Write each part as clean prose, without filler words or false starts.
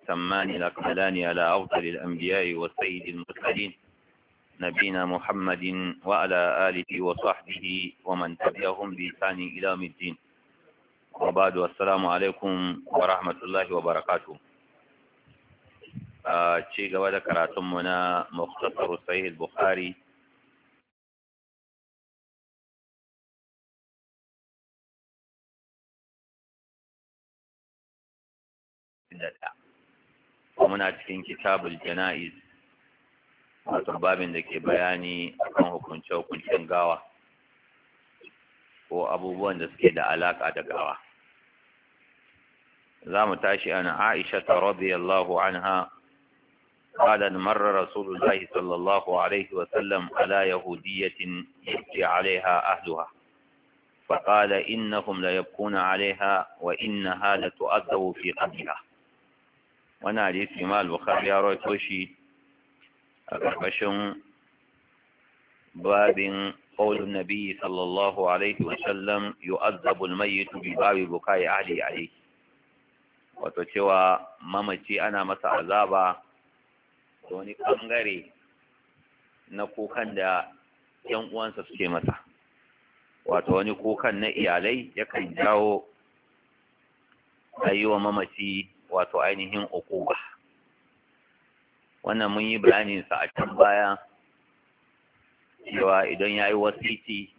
الأتمان الأكملان على أفضل الأنبياء والسيد المرسلين نبينا محمد وعلى آله وصحبه ومن تبعهم بإحسان إلى يوم الدين. وبعد والسلام عليكم ورحمة الله وبركاته. ci gaba da karatunmu na Mukhtasar Sahih Bukhari muna cikin kitabul jana'iz, wato babin da ke bayani akan hukunce-hukuncen gawa ko abubuwan da suke da alaka da gawa. za mu tashi an Aisha radiyallahu anha قال مر رسول الله صلى الله عليه وسلم على يهودية يبكي عليها أهلها فقال إنهم ليبكون عليها وإنها لتؤذب في قبرها. وانا حديث ما البخاري يروي توشي أكرمشن باب قول النبي صلى الله عليه وسلم يؤذب الميت بباب بكاء أهله عليه. وتشوى مامتي أنا مسا عذابا wani ɓangare na kukan da ‘yan uwansa suke masa, wato wani kukan na iyalai yakan jawo a yi wa mamaci wato ainihin uquba. Wannan mun yi bayaninsa a can baya cewa idan ya yi wasiti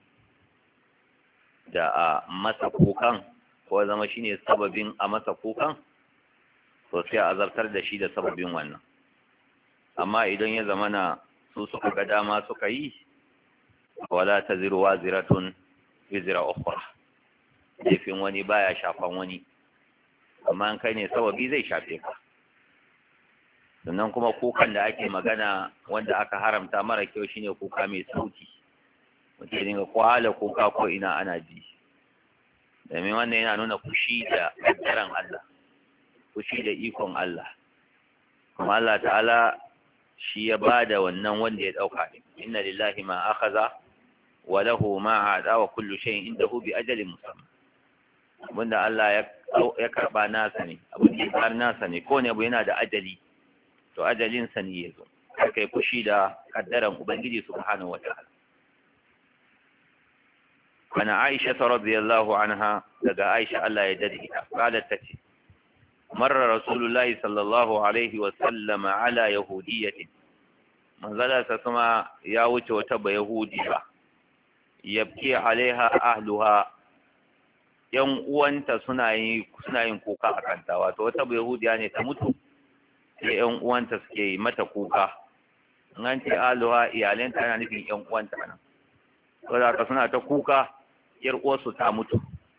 da a masa kukan ko zama shine sababin a masa kukan, to sai a zartar da shi da sababin wannan. Amma idan ya zamana su suka ga dama suka yi, wala taziru waziratun wizra ukhra, laifin wani baya shafan wani, amma in kai ne sababi zai shafe ka. Sannan kuma kukan da ake magana wanda aka haramta mara kyau shine kuka mai sauti, mutum ya dinga kwala kuka ko ina ana ji, domin wannan yana nuna fushi da kaddaran Allah, fushi da ikon Allah. Kuma Allah ta'ala shi ya bada wannan wanda ya dauka din. Inna lillahi ma akhadha wa lahu ma ada wa kullu shay'in indahu bi ajalin musamma. Abinda Allah ya karba nasa ne, abin da ya nasa ne, ko ne abu yana da ajali, to ajalin sa ne yazo. Kai fushi da kaddaran ubangiji subhanahu wataala. Kana Aisha radhiyallahu anha, daga Aisha Allah ya dade ita, qalat tati مر رسول الله صلى الله عليه وسلم على يهودية منزل سسما ياوت وتب يهودية يبكي عليها أهلها yan uwanta suna yin kuka a kanta, wato wata yahudiya ne ta mutu sai yan uwanta suke mata kuka. An ce aluha iyalenta ana nufin yan uwanta nan, saboda haka suna ta kuka yar uwarsu ta mutu.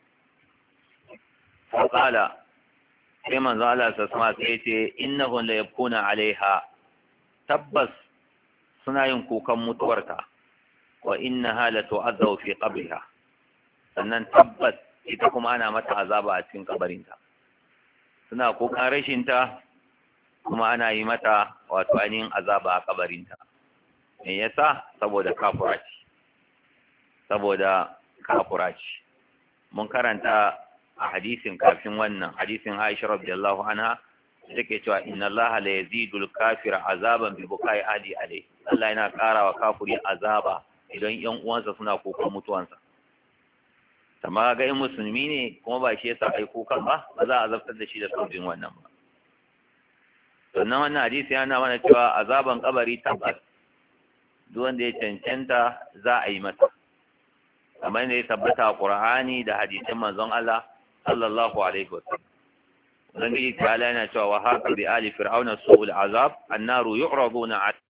Faqala, sai manzo Allah sassama sai ce innahum la yabkuna alaiha, tabbas suna yin kukan mutuwarta, wa innaha la tu'adhabu fi qabriha, sannan tabbas ita kuma ana mata azaba a cikin kabarinta. Suna kukan rashinta kuma ana yi mata wato ainihin azaba a kabarinta. Me yasa? Saboda kafuraci. Mun karanta a hadisin kafin wannan, hadisin Aisha radiyallahu anha take cewa inna Allah la yazidul kafira azaban bi bukai ahli alayhi. Allah yana karawa kafiri azaba idan yan uwansa suna kukan mutuwansa. Amma ga in musulmi ne kuma ba shi yasa ai kukan ba za a azabtar da shi da sabbin wannan ba. Sannan wannan hadisi yana mana cewa azaban kabari tabbas duk wanda ya cancanta za a yi masa, kamar ne ya tabbata a Qur'ani da hadisin manzon Allah sallallahu alaihi wasallam. Ubangiji ta'ala yana cewa wa haka bi ali fir'auna su'ul azab annaru yu'raduna 'ala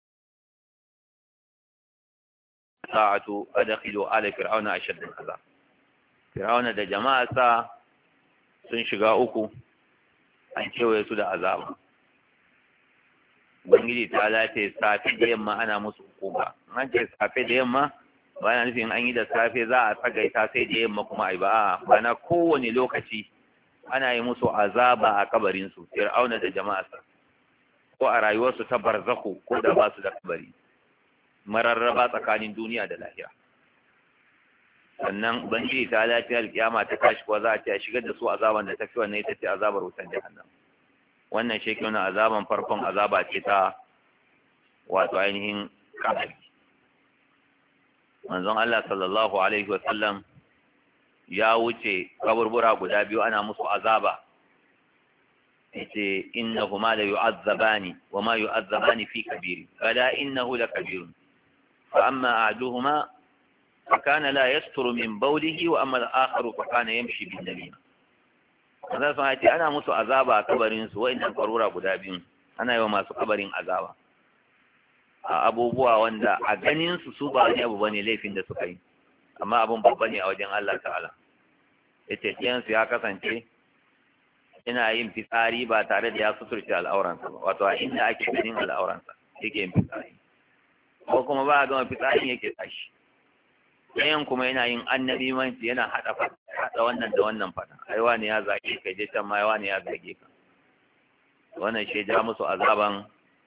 sa'atu adkhilu ala fir'auna ashadda al'azab. Fir'auna da jama'arsa sun shiga uku, an kewaye su da azaba. Ubangiji ta'ala ce safe da yamma ana musu hukuma. An ce safe da yamma bayan nufin an yi da safe za a tsagaita sai da yamma kuma ai ba, bana kowane lokaci ana yi musu azaba a kabarinsu, fir'auna da jama'arsa, ko a rayuwarsu ta barzaku ko da ba su da kabari, mararraba tsakanin duniya da lahira. sannan ubangiji ta lafiya alkiyama ta tashi kuwa za a ce a shigar da su azaban da tafi wannan ita ce azabar wutan jahannam. wannan shi ke nuna azaban farkon azaba ce ta wato ainihin kabari. Manzon Allah sallallahu alaihi wasallam ya wuce kaburbura guda biyu ana musu azaba, yace innahuma la yu'azzabani wa ma yu'azzabani fi kabiri fala innahu la kabirun fa amma ahaduhuma فكان لا يستر من بوله وأما الآخر فكان يمشي بالنميمة. هذا سمعتي أنا مسو عذابا كبرين سوى إن القرورة قدابين أنا يوم مسو كبرين عذابا abubuwa wanda a ganin su ba wani abu bane laifin da suka yi, amma abun babba ne a wajen Allah ta'ala. Yace ɗiyansu ya kasance ina yin fitsari ba tare da ya suturce al'auransa ba, wato a inda ake ganin al'auransa yake yin fitsari, ko kuma ba a gama fitsarin yake tashi. ɗayan kuma yana yin annabi manci, yana haɗa wannan da wannan fada, ai wani ya zage ka je can ma wani ya zage ka. Wannan shi ja musu azaban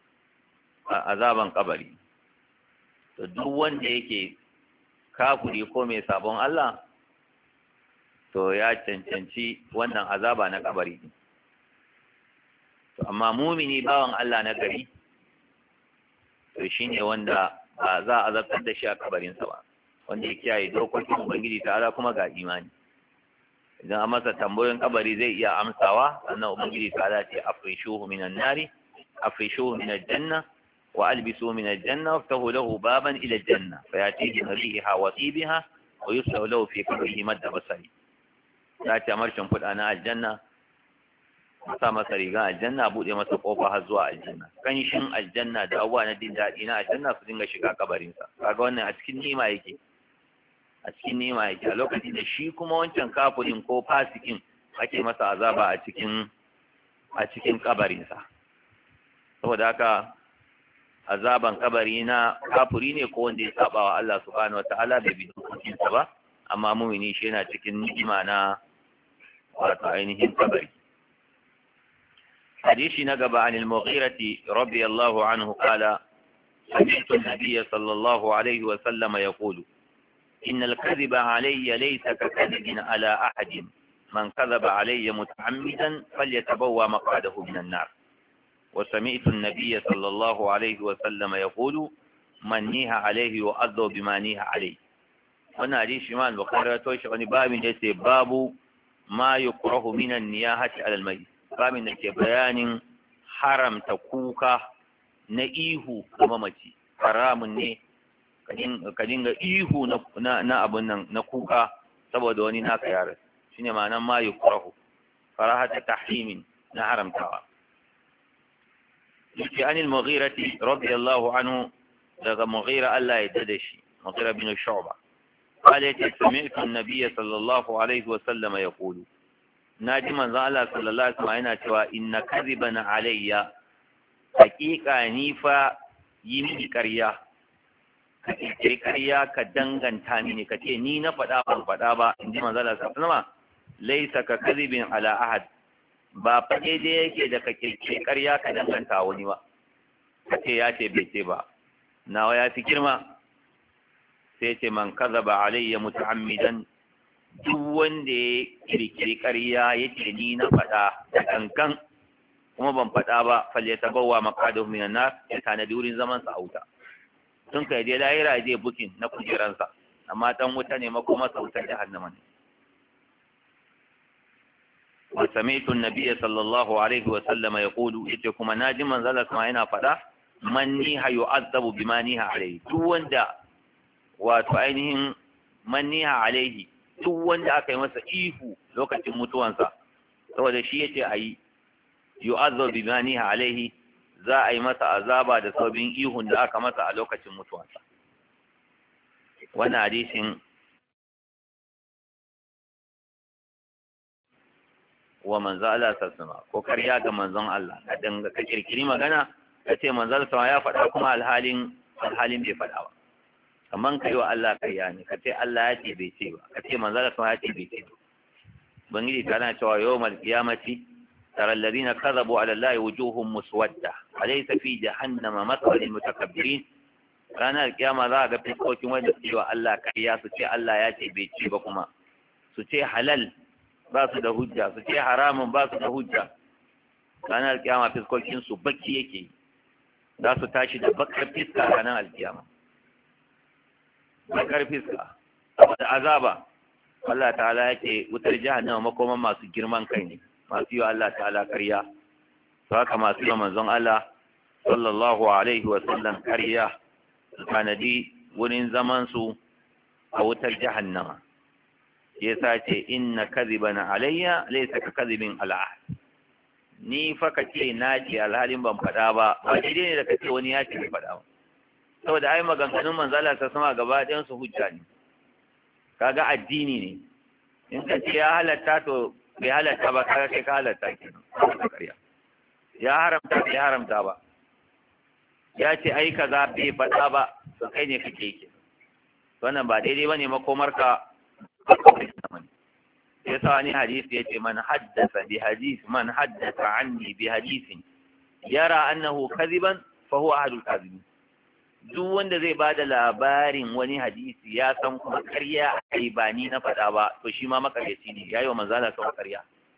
kabari. To duk wanda yake kafuri ko mai sabon Allah to ya cancanci wannan azaba na kabari. To amma mumini bawan Allah na gari to shine wanda ba za a azabtar da shi a kabarinsa ba, wanda ya kiyaye dokokin Ubangiji ta'ala kuma ga imani. Idan an masa tambayoyin kabari zai iya amsawa, sannan Ubangiji ta'ala ce afrishuhu minan nari, afrishuhu minal janna, wa albisuhu minal janna, waftahu lahu baban ila janna, fa yatihi riha wa tibiha, wa yuslahu lahu fi qabrihi madda basari. Ya ce amarcin fuda na aljanna, sa masa riga aljanna, buɗe masa kofa har zuwa aljanna. Kanshin aljanna da abubuwa na jin daɗi na aljanna su dinga shiga kabarinsa. Kaga wannan a cikin nima yake. A cikin nema yake, a lokacin da shi kuma wancan kafirin ko fasikin ake masa azaba a cikin kabarinsa. Saboda haka azaban kabari na kafiri ne ko wanda ya saba wa Allah subhanahu wataala bai bi dokokinsa ba, amma mumini shi yana cikin ni'ima na wato ainihin kabari. hadisi na gaba an al-Mughirati radiyallahu anhu qala sami'tu an-nabiy sallallahu alaihi wa sallam yaqulu إن الكذب علي ليس ككذب على أحد من كذب علي متعمدا فليتبوى مقعده من النار وسمعت النبي صلى الله عليه وسلم يقول من نيها عليه يؤذى بما نيها عليه. وانا حديث شمال البخاري توشي wani babin da yace babu ma yukrahu min an-niyahati ala al-mayyit, babin da ke bayanin haramta kuka na ihu ga mamaci. Haramun ne ka dinga ihu na abun nan na kuka saboda wani naka yare, shine ma'anar ma yukrahu, karahata tahrimin na haramtawa. yake anil Mughirati radiyallahu anhu, daga Mughira Allah ya dade shi, Mughira bin Shu'ba قال سمعت النبي صلى الله عليه وسلم يقول ناجي من الله صلى الله عليه وسلم yana cewa inna kadhiban alayya, haqiqa ni fa yi mini ƙarya, ka ce ƙarya ka danganta mini, ka ce ni na faɗa ban faɗa ba, in ji manzala sallama, laisa ka kadhibin ala ahad, ba fa daidai yake da ka kirkire ƙarya ka danganta wani ba, ka ce ya ce bai ce ba, nawa ya fi girma. Sai ce man kadhaba alayya muta'ammidan, duk wanda ya kirkire ƙarya yake ni na faɗa da kankan kuma ban faɗa ba, falyatabawwa maqadahu minan nar, ya tanadi wurin zaman sa a wuta. Sun kai dai lahira zai bukin na kujeransa, amma dan wuta ne makoma sautar jahannama ne. wa sami'tu an-nabiy sallallahu alaihi wa sallam yaqulu, yace kuma naji manzala kuma yana fada, man niha yu'azzabu bima niha alaihi, duk wanda wato ainihin man niha alaihi, duk wanda aka yi masa ihu lokacin mutuwansa, saboda shi yace ayi yu'azzabu bima niha alaihi, za a yi masa azaba da sabbin ihun da aka masa a lokacin mutuwarsa. Wannan hadisin wa manzo Allah sallallahu ko karya ga manzon Allah, ka danga ka kirkiri magana ka ce manzon sa ya faɗa kuma alhalin bai faɗa ba. Kaman kai wa Allah karya ne, ka ce Allah ya ce bai ce ba, ka ce manzon sa ya ce bai ce ba. Bangiji kana cewa yawmal qiyamati ترى الذين كذبوا على الله وجوههم مسودة أليس في جهنم مثوى للمتكبرين. ranar kiyama za a ga fiskokin wanda su wa Allah kariya, su ce Allah ya ce bai ce ba, kuma su ce halal ba su da hujja, su ce haramun ba su da hujja. ranar alkiyama fiskokin su baki yake za su tashi da bakar fiska ranar alkiyama bakar fiska saboda azaba Allah ta'ala yake wutar jahannama makoman masu girman kai ne masu yi wa Allah ta'ala ƙarya to haka masu yi manzon Allah sallallahu alaihi wa sallam ƙarya su tanadi wurin zaman su a wutar jahannama yasa ce inna kadhiban alayya laysa ka kadhibin ala ahad ni fa kace na ce alhalin ban faɗa ba ba daidai ne da kace wani ya ce bai faɗa ba saboda ai maganganun manzala ta sama gaba ɗayan su hujja ne kaga addini ne in ka ce ya halatta to bai halatta ba kaga kai ka halatta kenan ya haramta bai haramta ba ya ce ai kaza bai faɗa ba to kai ne kake yi wannan ba daidai bane makomarka ya sa wani hadisi yace man haddasa bi hadith man haddasa anni bi hadithin yara annahu kadhiban fa huwa ahadul kadhibin duk wanda zai bada labarin wani hadisi ya san kuma ƙarya ai ba ni na faɗa ba to shi ma makaryaci ne yayi wa manzala sau ƙarya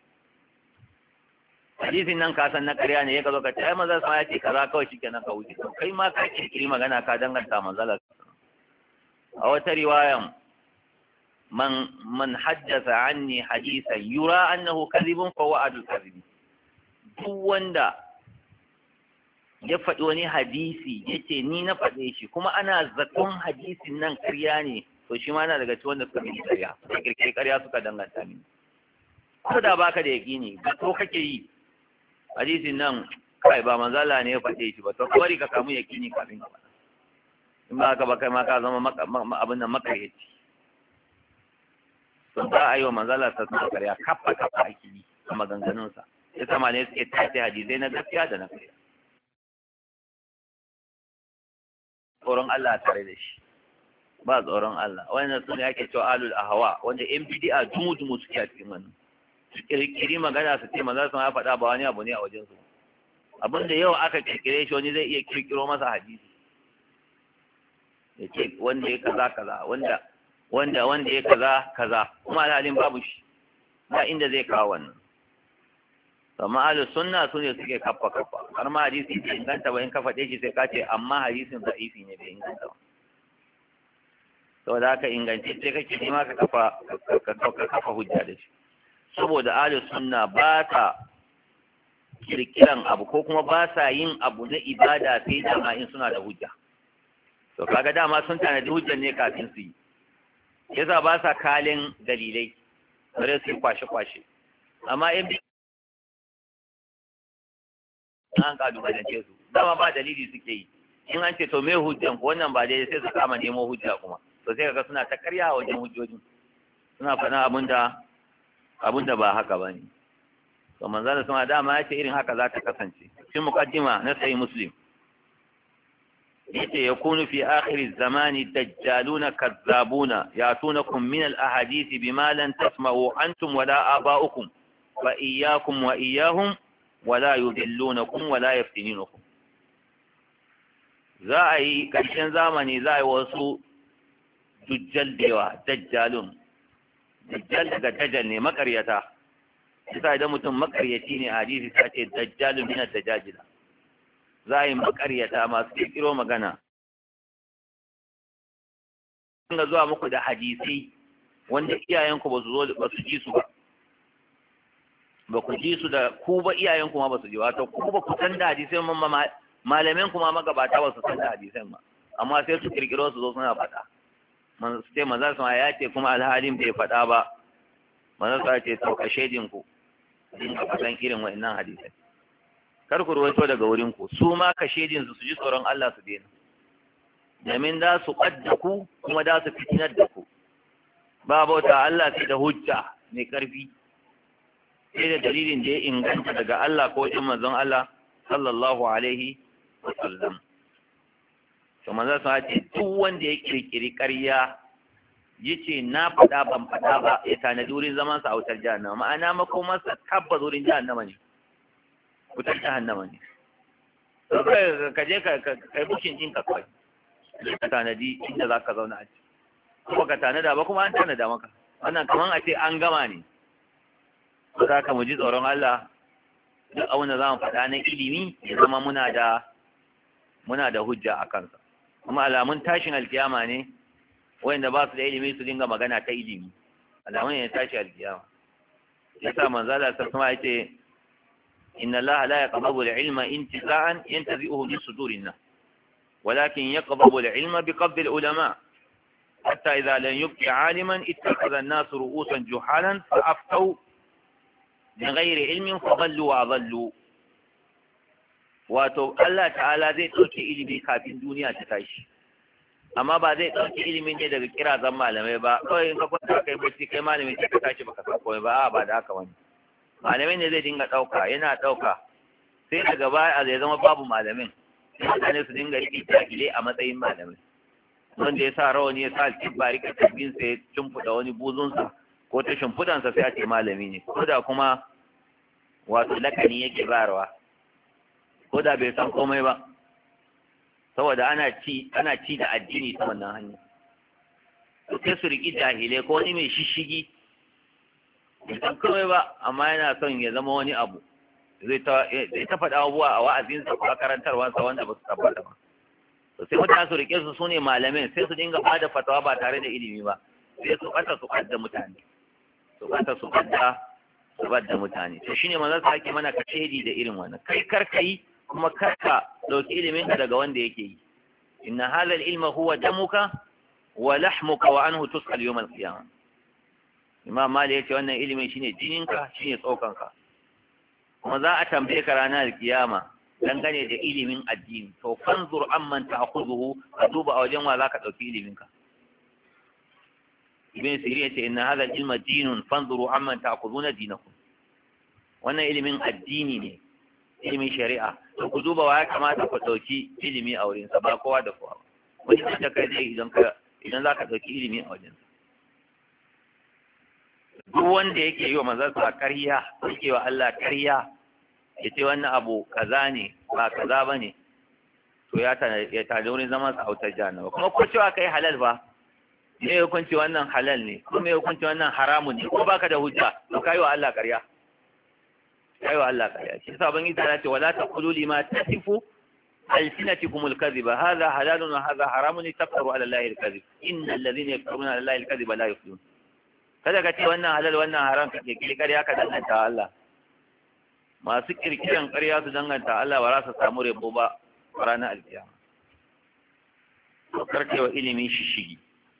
hadisin nan ka san na ƙarya ne ya ka zo ka ce ai manzala sama ya ce kaza kawai shikenan ka wuce to kai ma ka kirkiri magana ka danganta manzala a wata riwayan man haddasa anni hadisan yura annahu kadhibun fa huwa adul kadhibin duk wanda ya faɗi wani hadisi yace ni na faɗe shi kuma ana zaton hadisin nan ƙarya ne to shi ma na daga cikin wanda suka yi ƙarya suka kirkire ƙarya suka danganta mini ko da baka da yaƙini ba to kake yi hadisin nan kai ba manzala ne ya faɗe shi ba to bari ka samu yaƙini kafin ka faɗa in ba ka ba kai ma ka zama abin nan makaryaci to za a yi wa manzala ta suna karya kafa ake yi a maganganunsa ya sama ne suke tace hadisai na gaskiya da na karya tsoron Allah tare da shi ba tsoron Allah wannan su ne ake cewa alul ahwa wanda yan bid'a dumu suke a cikin wannan su kirkiri magana su ce manzala sun ya faɗa ba wani abu ne a wajen su abin da yau aka kirkire shi wani zai iya kirkiro masa hadisi ya ce wanda ya kaza wanda ya kaza kuma alhalin babu shi ba inda zai kawo wannan amma ahlus sunna su ne suke kaffa har ma hadisi bai inganta ba in ka faɗe shi sai ka ce amma hadisin da'ifi ne bai inganta ba saboda haka ingance sai kake nema ka kafa hujja da shi saboda ahlus sunna ba ta kirkiran abu ko kuma ba sa yin abu na ibada sai dama in suna da hujja to kaga dama sun tanadi hujjan ne kafin su yi yasa ba sa kalin dalilai bare su kwashe amma in an ka duba da ce su dama ba dalili suke yi in an ce to me hujjan ko wannan ba daidai sai su kama nemo hujja kuma to sai kaga suna ta karya wajen hujjojin suna faɗa abinda ba haka bane to manzala sama dama ya ce irin haka za ta kasance cikin muqaddima na sahih muslim yace yakunu fi akhir zamani dajjaluna kazzabuna yatunakum min al-ahadith bima lan tasma'u antum wala aba'ukum fa iyyakum wa iyyahum wala yudillunakum wala yaftinunakum za a yi ƙarshen zamani za a yi wasu dujjal dewa dajjalun dajjal daga dajjal ne makaryata sai idan mutum makaryaci ne a hadisi ta ce dajjalun min ad-dajajila za a yi makaryata masu kirkiro magana ga zuwa muku da hadisai wanda iyayenku ba su ji su ba ku ji su da ku ba iyayenku ma ba su ji wato ku ba ku san da hadisai malamin kuma magabata ba su san da hadisai ba amma sai su kirkiro su zo suna faɗa su ce manzan sama ya ce kuma alhalin bai faɗa ba manzan sama ce sauka shaidinku dinga faɗan irin wa'annan hadisai kar ku ruwaito daga wurin ku su ma ka shaidin su ji tsoron Allah su daina domin da su ƙadda ku kuma da su fitinar da ku ba bauta Allah sai da hujja mai ƙarfi sai da dalilin da ya inganta daga Allah ko in manzon Allah sallallahu alaihi wa sallam to manzon sa ce duk wanda ya kirkiri ƙarya yace na faɗa ban faɗa ba ya tanadi wurin zaman sa a wutar jahannama ma'ana makomarsa tabbas wurin jahannama ne wutar jahannama ne to ka je kai bukin ɗinka kawai ka tanadi inda za ka zauna a ci kuma ka tanada ba kuma an tanada maka wannan kaman a ce an gama ne za ka mu ji tsoron Allah duk abin da za mu faɗa na ilimi ya zama muna da hujja a kansa. Kuma alamun tashin alkiyama ne wanda ba su da ilimi su dinga magana ta ilimi, alamun ne tashi alkiyama. Yasa manzo Allah sallallahu alaihi wasallam yace inna Allah la yaqbalu al-ilma intiza'an yantazi'uhu bi sudurin nas walakin yaqbalu al-ilma bi qabdi al-ulama hatta idha lam yubqi 'aliman ittakhadha an-nas ru'usan juhalan fa'aftaw بغير علم فضلوا وأضلوا. wato Allah ta'ala zai ɗauke ilimi kafin duniya ta tashi, amma ba zai ɗauke ilimin ne daga kirazan malamai ba. Kawai in ka kwanta kai bacci kai malami sai ka tashi baka san komai ba, ba da haka wani malamin ne zai dinga ɗauka, yana ɗauka sai daga baya zai zama babu malamin, mutane su dinga riƙe jahilai a matsayin malamin. Wanda ya sa rawani ya sa alkibba rika tabbin sa ya shimfiɗa wani buzunsa ko ta shimfiɗansa sai a ce malami ne, ko da kuma wato lakani yake bayarwa, ko da bai san komai ba, saboda ana ci da addini ta wannan hanya. Sai su riƙi jahilai ko wani mai shishigi bai san komai ba amma yana son ya zama wani abu, zai ta faɗa abubuwa a wa'azinsa ko a karantarwarsa wanda ba su tabbata ba. Sai mutane su riƙe su ne malamin, sai su dinga bada fatawa ba tare da ilimi ba, sai su ɓata su ɓadda mutane. su ɓadda mutane. To shine manzon sa ake mana kashedi da irin wannan, kai karka yi kuma karka dauki ilimin ka daga wanda yake yi. Inna hadha al-ilma huwa damuka wa lahmuka wa anhu tus'al yawm al-qiyamah. Imam Malik yace wannan ilimin shine jininka, shine tsokanka, kuma za a tambaye ka ranar kiyama dangane da ilimin addini. To fanzur amman ta'khudhuhu, ka duba a wajen wa zaka dauki ilimin ka. Ibn Sirin yace inna hadha al-ilma dinun fanzuru amman ta'khuduna dinakum. Wannan ilimin addini ne, ilimin shari'a. To ku duba wa ya kamata ku dauki ilimi a wurin sa, ba kowa da kowa. Wani da kai dai idan zaka dauki ilimi a wajen sa. Duk wanda yake yi wa manzon sa ƙarya, yake wa Allah ƙarya, yace wannan abu kaza ne ba kaza bane, to ya tada wurin zaman sa autar jahannama. Kuma ko cewa kai halal ba, me ya hukunci wannan halal ne, ko me ya hukunci wannan haramun ne, ko baka da hujja, to kai wa Allah ƙarya. Shi yasa ban isa ce wala taqulu lima tasifu alsinatukum alkadhiba hadha halalun wa hadha haramun tafsiru ala allahi alkadhib innal ladhina yaftaruna ala allahi alkadhiba la yuflihun. Kada ka ce wannan halal wannan haram kake ƙarya ka danganta Allah. Masu kirkiran ƙarya su danganta Allah ba za su samu rabo ba ranar alkiyama. To karkewa ilimin shishigi.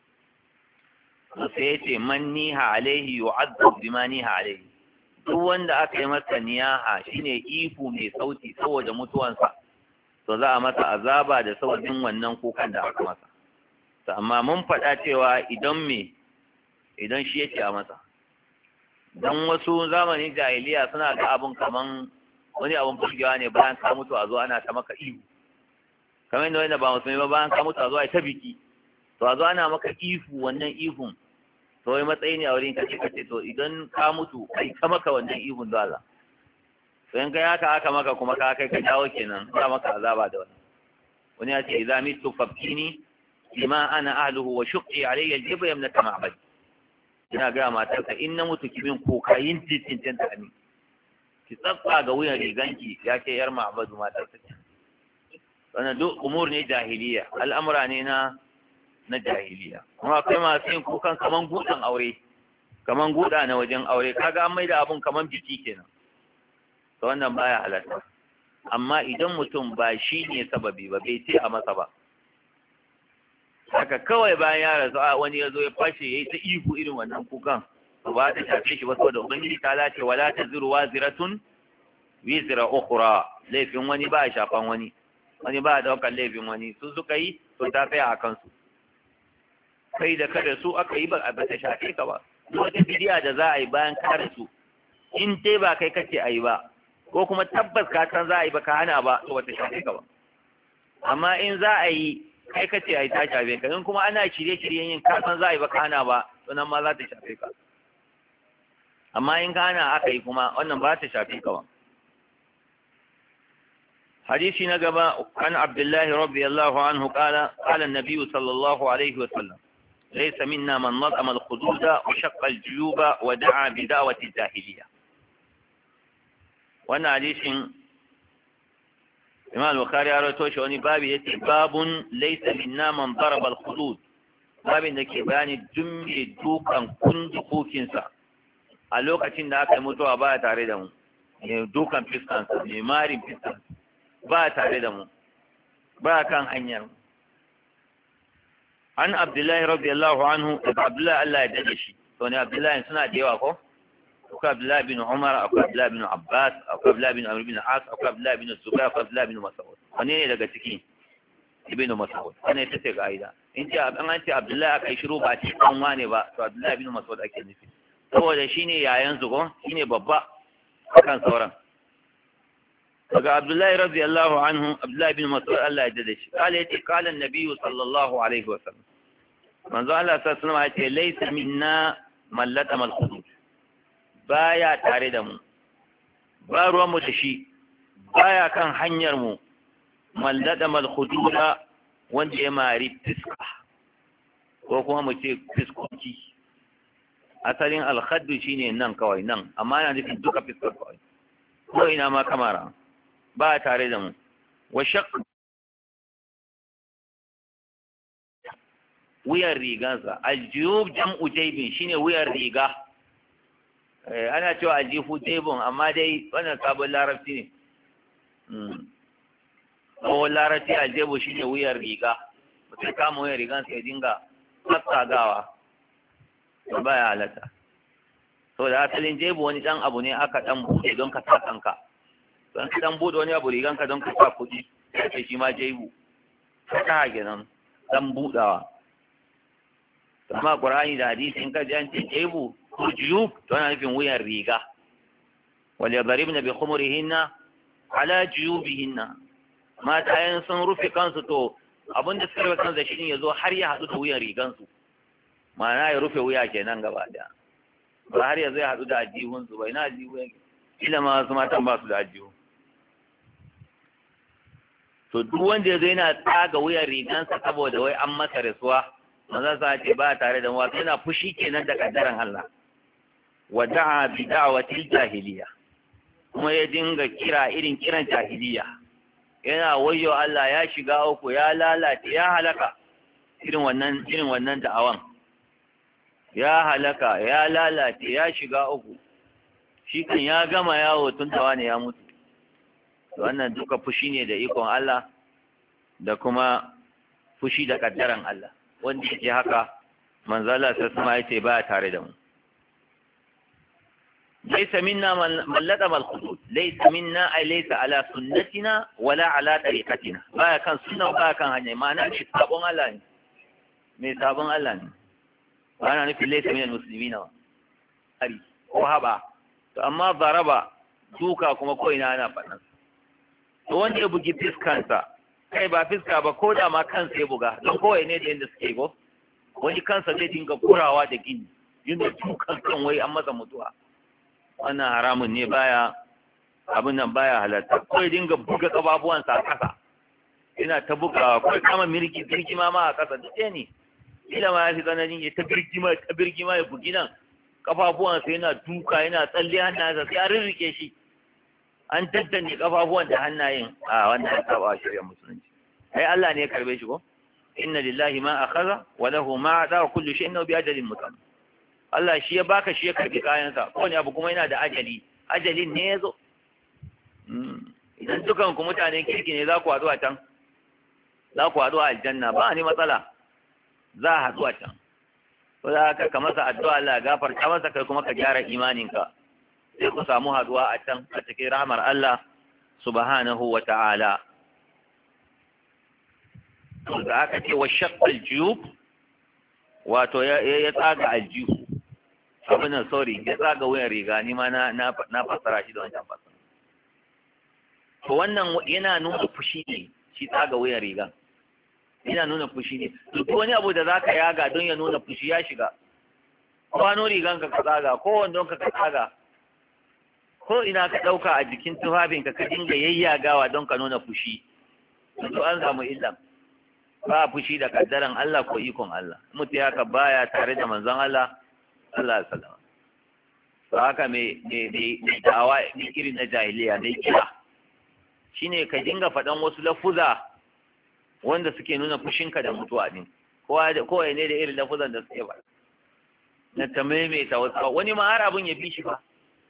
Sai yace man niha alaihi yu'adzab bima niha alaihi. Duk wanda aka yi masa niyaha shine ihu mai sauti saboda mutuwansa, to za a masa azaba da sautin wannan kukan da aka masa. To amma mun faɗa cewa idan shi yake a masa. Dan wasu zamanin jahiliya suna ga abun kaman wani abun burgewa ne, bayan ka mutu a zo ana ta maka ihu. Kamar yadda wanda ba musulmi ba, bayan ka mutu a zo a ta biki. To a zo ana maka ihu, wannan ihun to wai matsayi ne a wurin kace to idan ka mutu kai ka maka wannan ihun da Allah. To in kai haka aka maka kuma ka kai ka dawo kenan, za maka azaba da wannan. Wani ya ce idza mitu fabtini lima ana ahluhu wa shuqqi alayya al-jibr yamnaka ma'bad. Ina ga matarka in na mutu kibin ko kayin titin ta ani. Ki tsaffa ga wuyan riganki ya ce yar ma'badu matarka. Wannan duk umur ne jahiliya, al'amura ne na jahiliya. Kuma akwai masu yin kukan kaman gudan aure, kaman guda na wajen aure, kaga an maida abun kaman biki kenan. To wannan baya halatta. Amma idan mutum ba shi ne sababi ba, bai ce a masa ba, haka kawai bayan ya rasu wani ya zo ya fashe ya yi ta ihu irin wannan kukan, to ba ta shafe shi ba, saboda ubangiji ta lace wala taziru waziratun wizra ukhra. Laifin wani ba shafan wani ba daukar laifin wani, su suka yi to ta tsaya a kansu. Kai da kada su aka yi ba ta shafe ka ba. Duk wata bidiya da za a yi bayan ka rasu, in dai ba kai kace a yi ba, ko kuma tabbas ka san za a yi ba ka hana ba, to wata shafe ka ba. Amma in za a yi kai kace a yi ta shafe ka, in kuma ana shirye-shiryen yin ka san za a yi ba ka hana ba, to nan ma za ta shafe ka. Amma in ka hana aka yi kuma wannan ba ta shafe ka ba. حديث نقبة عن عبد الله رضي الله عنه قال النبي صلى الله عليه وسلم ليس منا من نظم الخدود وشق الجيوب ودعا بدعوة الجاهلية. wannan hadisin Imam Bukhari ya rawaito shi wani babu yace babun laysa minna man daraba al-hudud, babin da ke bayani jumbe dukan kundukukin sa a lokacin da aka yi mutuwa ba tare da mu, ne dukan fiskansa ne marin fiskansa ba tare da mu, ba kan hanyar mu. An Abdullahi radiyallahu anhu, daga Abdullahi Allah ya dade shi, to ne Abdullahi suna da yawa ko? Akwai Abdullahi bin Umar, akwai Abdullahi bin Abbas, akwai Abdullahi bin Amr bin As, akwai Abdullahi bin Zubair, akwai Abdullahi bin Mas'ud. Wanne ne daga ciki? Ibn Mas'ud. Wannan ita ce ka'ida. In ce an ce Abdullahi aka yi shiru ba ce kan wane ba, to Abdullahi bin Mas'ud ake nufi. Saboda shine yayan su ko? Shine babba akan sauran. Daga Abdullahi radiyallahu anhu, Abdullahi bin Mas'ud Allah ya dade shi. Kale yace kala Annabi sallallahu alaihi wa sallam. Manzo Allah sallallahu alaihi wa sallam yace laysa minna man latama al-hudud. Baya tare da mu, ba ruwan mu da shi, baya kan hanyar mu, man latama al-hududa wanda ya mari fiska, ko kuma mu ce fiskoki. Asalin al-khaddu shine nan kawai nan, amma yana nufin duka fiskar kawai. Ko ina ma kamara. Ba tare da mu. Wa shaq wuyar rigansa, aljiyub jam'u jaybin shine wuyar riga. Ana cewa aljihu jaybun, amma dai wannan sabon larabci ne. Sabon larabci aljihu shine wuyar riga. Mutum kama wuyar rigansa ya dinga tsatsagawa. Ba ya halatta. Saboda asalin jebu wani dan abu ne aka dan bude don ka sa kanka. Don ka dan bude wani abu riganka don ka sa kuɗi, sai shi ma jebu. Fata kenan dan budawa. Amma Qur'ani da hadisi in ka ji an ce jebu ko juyub to ana nufin wuyan riga. Wal yadribna bi khumurihinna ala juyubihinna. Mata yan sun rufe kansu to abin da suka rufe kansu da shi ne yazo har ya haɗu da wuyan rigansu. Ma'ana ya rufe wuya kenan gaba daya. Ba har yanzu ya haɗu da ajihunsu bai na ajihu yake, ila ma wasu matan ba su da ajihu. To duk wanda ya zo yana tsaga wuyan rigansa saboda wai an masa rasuwa, maza sa ce ba tare da wasu yana fushi kenan da kaddaran Allah. Wa da'a bi da'watil jahiliya, kuma ya dinga kira irin kiran jahiliya. Yana wayyo Allah ya shiga uku, ya lalace, ya halaka, irin wannan da'awan. Ya halaka, ya lalace, ya shiga uku, shi kan ya gama yawo tun da wani ya mutu. Wannan duka fushi ne da ikon Allah da kuma fushi da kaddaran Allah. Wanda yake haka, manzala sai kuma yace ba tare da mu. Laysa minna man ladama al-hudud, laysa minna ay laysa ala sunnatina wala ala tariqatina. Baya kan sunna, baya kan hanya, ma'ana shi sabon Allah ne. Me sabon Allah ne. Ana nufin laisa minal muslimina ba ari ko haba, to amma zaraba duka kuma ko ina ana faɗan. To wanda ya bugi fiskansa, kai ba fiska ba, ko da ma kansa ya buga, don kowai ne da yadda suke go, wani kansa zai dinga kurawa da gini, yadda dukan kan wai an masa mutuwa. Wannan haramun ne, baya abin nan baya halatta. Ko ya dinga buga kafafuwansa a ƙasa, yana ta bugawa, ko ya kama birgima ma a ƙasa, duk ne. Ila ma ya fi tsananin ya ta birgima ya bugi nan, kafafuwansa yana duka, yana tsalle hannayensa sai an rirrike shi, an tantance kafafuwan da hannayen. A wannan ya saba shari'ar musulunci. Ai Allah ne ya karbe shi ko? Inna lillahi ma akhadha wa lahu ma ata wa kullu shay'in bi ajalin musamma. Allah shi ya baka, shi ya karbi kayansa. Ko ne abu kuma yana da ajali. Ajalin ne ya zo. Idan dukan ku mutanen kirki ne za ku haɗu a can. Za ku haɗu a aljanna, ba ni matsala. Za a haɗu a can. Ko za ka masa addu'a Allah gafarta masa, kai kuma ka gyara imaninka. Sai ku samu haɗuwa a can a cikin rahmar Allah subhanahu wa ta'ala. Da aka ce wa shaqqal juyub, wato ya tsaga aljihu. Abin nan sorry, ya tsaga wuyan riga, ni ma na fassara shi da wancan fassara. To wannan yana nuna fushi ne, shi tsaga wuyan riga. Yana nuna fushi ne. Duk wani abu da zaka yaga don ya nuna fushi ya shiga. Kwano rigan ka tsaga, ko wandon ka tsaga, ko ina ka ɗauka a jikin tufafinka ka dinga yayyagawa don ka nuna fushi. To an samu illa. Ba fushi da kaddaran Allah ko ikon Allah. Mutu haka baya tare da manzon Allah sallallahu alaihi wasallam. to haka me da'awa irin na jahiliya dai kira shine ka dinga faɗan wasu lafuza wanda suke nuna fushinka da mutuwa din kowa ne da irin lafuzan da suke ba na ta maimaita wasu wani ma har abin ya fi shi ba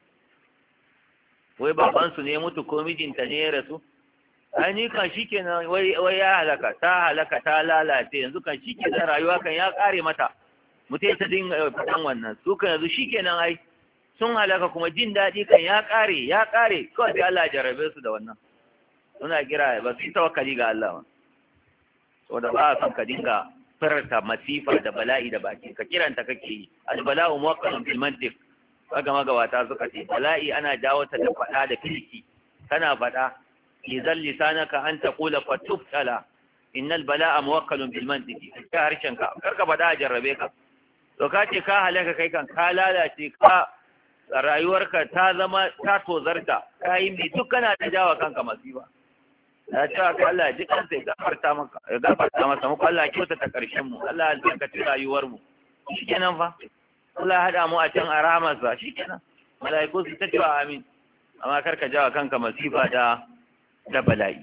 wai babansu ne mutu ko mijinta ne ya rasu ai ni kan shikenan wai ya halaka ta lalace yanzu kan shikenan rayuwa kan ya kare mata mutai ta dinga fadan wannan su kan yanzu shikenan ai sun halaka kuma jin daɗi kan ya kare kawai sai Allah ya jarabe su da wannan suna kira ba su tawakkali ga Allah ba saboda ba a son ka dinga farta masifa da bala'i da baki ka kiranta kake yi albala'u muwaqqalun bil mantiq kaga magawata suka ce bala'i ana jawo ta da fada da filiki kana fada idan lisanaka an taqula fatubtala innal bala'a muwaqqalun bil mantiq ka harshen ka karka fada a jarrabe ka to ka ce ka halaka kai kan ka lalace ka rayuwarka ta zama ta tozarta kai mai duk kana da jawa kanka masifa ya ce ka Allah ji kansa ya gafarta masa muku Allah kyauta ta karshen mu Allah ya albarkaci rayuwar mu shikenan fa Allah hada mu a can a rahamarsa shikenan malaiku su ta cewa amin amma karka jawa kanka masifa da bala'i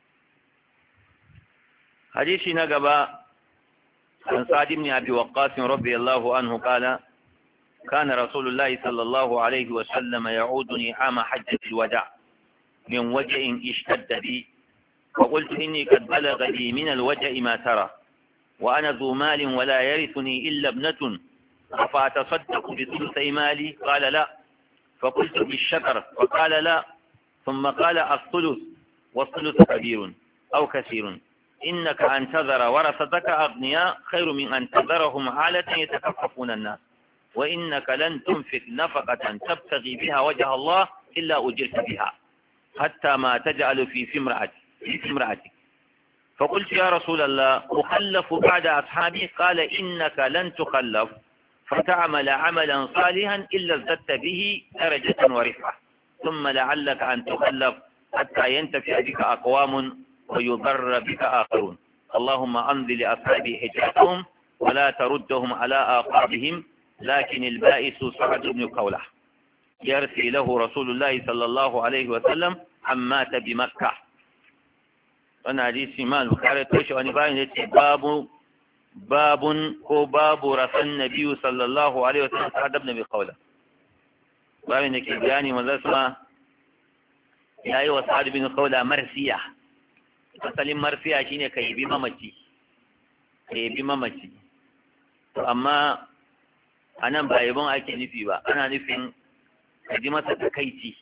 hadisi na gaba عن سعد بن أبي وقاص رضي الله عنه قال كان رسول الله صلى الله عليه وسلم يعودني عام حجة الوداع من وجع اشتد بي فقلت إني قد بلغ لي من الوجع ما ترى وأنا ذو مال ولا يرثني إلا ابنة أفأتصدق بثلثي مالي قال لا فقلت بالشكر فقال لا ثم قال الثلث والثلث كبير أو كثير إنك أن تذر ورثتك أغنياء خير من أن تذرهم عالة يتكففون الناس وإنك لن تنفق نفقة تبتغي بها وجه الله إلا أجرت بها حتى ما تجعل في امرأتك فقلت يا رسول الله أخلف بعد أصحابي قال إنك لن تخلف فتعمل عملا صالحا إلا ازددت به درجة ورفعة ثم لعلك أن تخلف حتى ينتفع بك أقوام ويضر بك آخرون اللهم أنزل لأصحابي حجتهم ولا تردهم على آقابهم لكن البائس سعد بن قولة يرثي له رسول الله صلى الله عليه وسلم عن مات بمكة وانا حديث مال بخاري توشي واني باين باب رثى النبي صلى الله عليه وسلم سعد بن قولة باين كي بياني مزاسما يا أيها سعد بن قولة مرسية asalin marfiya shine ka yabi mamaci to amma anan ba yabon ake nufi ba ana nufin ka ji masa takaici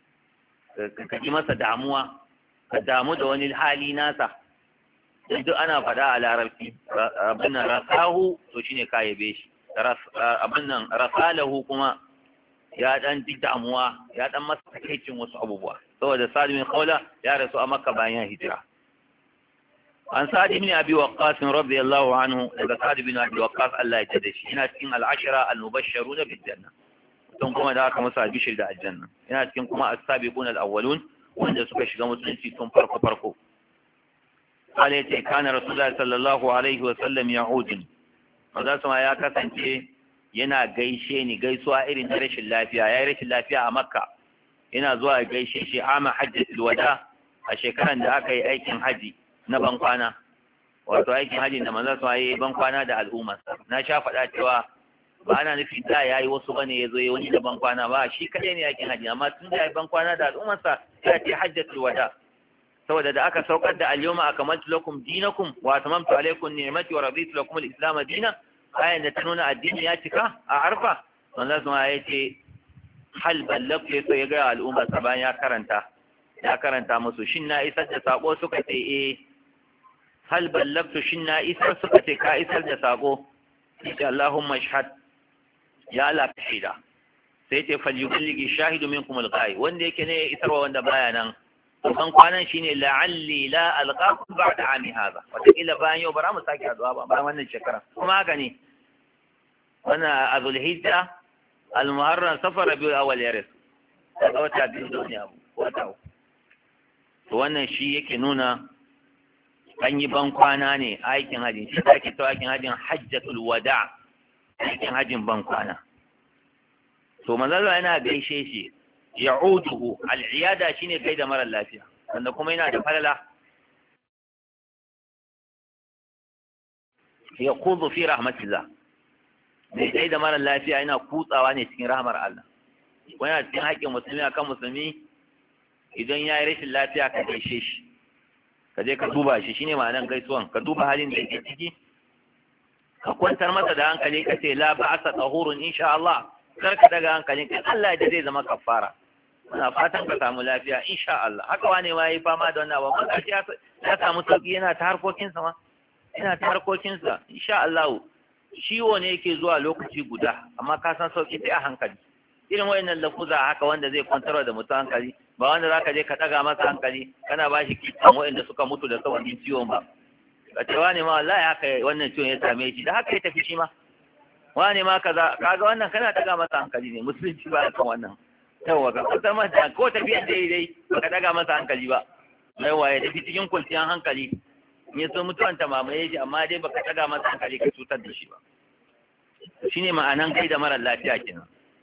ka ji masa damuwa ka damu da wani hali nasa duk ana faɗa a larabci abin nan rasahu to shine ka yabe shi abin nan rasalahu kuma ya dan ji damuwa ya dan masa takaicin wasu abubuwa saboda Sa'd bin Khawla ya rasu a Makka bayan hijira عن سعد بن أبي وقاص رضي الله عنه إذا سعد بن أبي وقاص الله يتدش هنا تكون العشرة المبشرون بالجنة تنكم ذاك مسعد بشر دا الجنة هنا تكون السابقون الأولون وعند سكش قامت نسيتم فرقوا قال كان رسول الله صلى الله عليه وسلم يعود وذا سما يا kasance yana gaishe ni gaisuwa irin na rashin lafiya yayi rashin lafiya a Makka yana zuwa gaishe shi ama hajjatul wada a shekaran da aka yi aikin haji na bankwana wato aikin hajji da manzon sa yayi bankwana da al'umma na sha faɗa cewa ba ana nufi da yayi wasu bane yazo yayi wani da bankwana ba shi kadai ne aikin hajji amma tun da yayi bankwana da al'umma sa ya ce hajjatul wada saboda da aka saukar da al-yawma akmaltu lakum dinakum wa atamamtu alaykum ni'mati wa raditu lakum al-islam dinan ayan da ta nuna addini ya cika a arfa manzon sa ya ce hal ballaqtu ya ga al'umma sa bayan ya karanta musu shin na isar da sako suka ce hal ballagtu shin na isar suka ce ka isar da sako sai Allahumma shahad ya Allah ka shaida sai ce falyuballighi shahidu minkum alqa'i wanda yake ne isarwa wanda baya nan to kan kwanan shine la'alli la alqakum ba'da ami hadha wata kila bayan yau bara mu sake addu'a ba bayan wannan shekara kuma haka ne wannan azul hijja al-muharram safar rabiul awwal yaris daga wata biyu duniya wata to wannan shi yake nuna an yi ban kwana ne aikin hajji shi ake ta aikin hajjin hajjatul wada aikin hajjin ban kwana to manzon yana gaishe shi ya'uduhu al'iyada shine kai da mara lafiya wanda kuma yana da falala ya kudu fi rahmatillah mai kai da mara lafiya yana kutsawa ne cikin rahmar Allah wani cikin haƙƙin musulmi akan musulmi idan ya yi rashin lafiya ka gaishe shi ka je ka duba shi shine ma'anar gaisuwan ka duba halin da yake ciki ka kwantar masa da hankali ka ce la ba'asa tahurun insha Allah kar ka daga hankalin ka Allah da zai zama kafara muna fatan ka samu lafiya insha Allah haka wane ma yayi fama da wannan abu amma ya samu sauki yana ta harkokin sa ma yana ta harkokin sa insha Allah ciwo ne yake zuwa lokaci guda amma ka san sauki sai a hankali irin wayannan lafuza haka wanda zai kwantarwa da mutum hankali ba wanda zaka je ka daga masa hankali kana ba shi kitan wayanda suka mutu da sababin ciwon ba ka ce wani ma wallahi haka wannan ciwon ya same shi da haka ya tafi shi ma wani ma kaza kaga wannan kana daga masa hankali ne musulunci ba kan wannan yawa ka kusa masa ko tafiyar dai baka daga masa hankali ba yawa ya tafi cikin kwanciyar hankali ne so mutuwan ta mamaye shi amma dai baka daga masa hankali ka cutar da shi ba shine ma'anan kai da mara lafiya kenan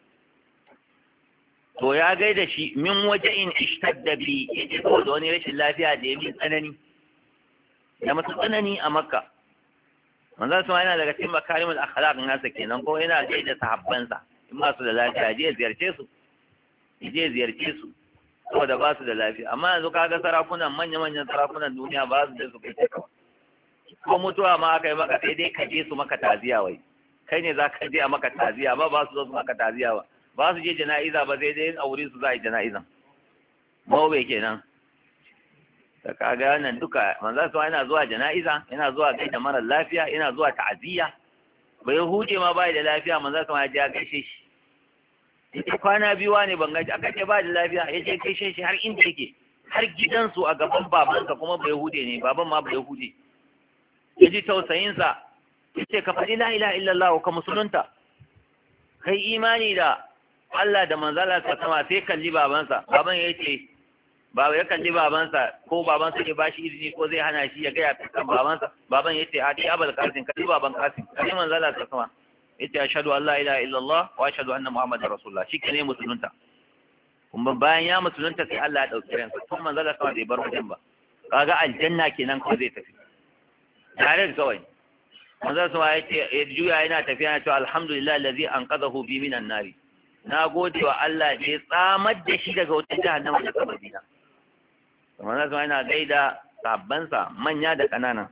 to ya gaida shi min waja'in ishtadda bi yace ko da wani rashin lafiya da ya min tsanani ya masa tsanani a makka manzon sama yana daga cikin makarimul akhlaq nasa kenan ko yana gaida sahabbansa in ba su da lafiya je ziyarce su saboda ba su da lafiya amma yanzu kaga sarakunan manya-manyan sarakunan duniya ba su da su kai kawai ko mutuwa ma aka yi maka sai dai ka je su maka taziya wai kai ne za ka je a maka taziya ba su zo su maka taziya ba su je jana'iza ba sai dai a wurin su za a yi jana'izan mawabe kenan da kaga nan duka manzo sa yana zuwa jana'iza yana zuwa gaida mara lafiya yana zuwa ta'aziyya bai huje ma bai da lafiya manzo sa ya je ya gaishe shi yace kwana biyu ne ban gaji aka ce ba da lafiya yace gaishe shi har inda yake har gidansu a gaban babansa kuma bai hude ne baban ma bai hude yaji tausayin sa yace ka faɗi la ilaha illallah ka musulunta kai imani da Allah da manzala ta sama sai kalli babansa baban yace baba ya kalli babansa ko babansa ya bashi izini ko zai hana shi ya ga ya fitan babansa baban yace hadi abul qasim kalli baban qasim kalli manzala ta sama yace ashhadu an la ilaha illallah wa ashhadu anna muhammadar rasulullah shikane musulunta kuma bayan ya musulunta sai Allah ya dauki ransa tun manzala sama bai bar wajen ba kaga aljanna kenan ko zai tafi tare kawai manzala sama yace ya juya yana tafiya yana cewa alhamdulillah allazi anqadhahu bi minan nari na gode wa Allah da ya tsamar da shi daga wata jahannama da kabadina manzala sama yana gaida sabbansa manya da kanana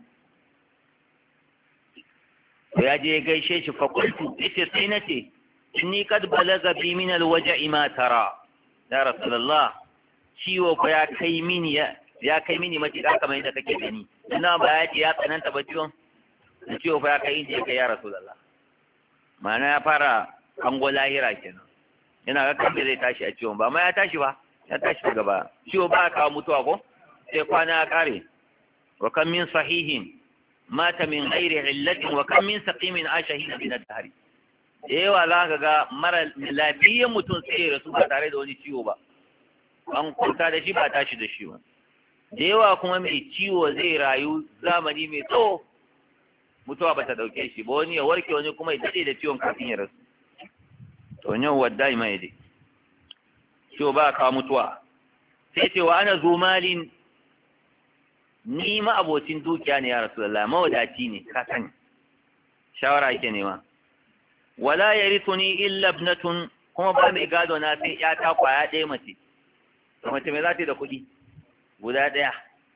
ya je gaishe shi fa qultu yace sai nace inni kad balaga bi min alwaja'i ma tara ya rasulullah ciwo ko ya kai mini mace da kamar yadda kake gani ina ba ya ce ya tsananta ba ciwo fa ya kai inda yake ya rasulullah ma'ana ya fara kango lahira kenan yana ga kan zai tashi a ciwon ba ma ya tashi ba ya tashi daga ba ciwo ba kawo mutuwa ko sai kwana ya kare wa kan min sahihin mata min ghairi illatin wa kam min saqimin ashahina min ad-dahr yawa za ka ga mara lafiyar mutum sai ya rasu ba tare da wani ciwo ba an kwanta da shi ba tashi da shi ba da yawa kuma mai ciwo zai rayu zamani mai tsawo mutuwa ba ta dauke shi ba wani ya warke wani kuma ya dade da ciwon kafin ya rasu to yau wadda mai dai ciwo ba kawo mutuwa sai ce wa ana zumalin ni ma abocin dukiya ne ya Rasulullah mawadaci ne ka sani shawara yake nema wala yarithuni illa ibnatun kuma ba mai gado na sai ya ta kwaya ɗaya mace mace mai zata da kuɗi guda ɗaya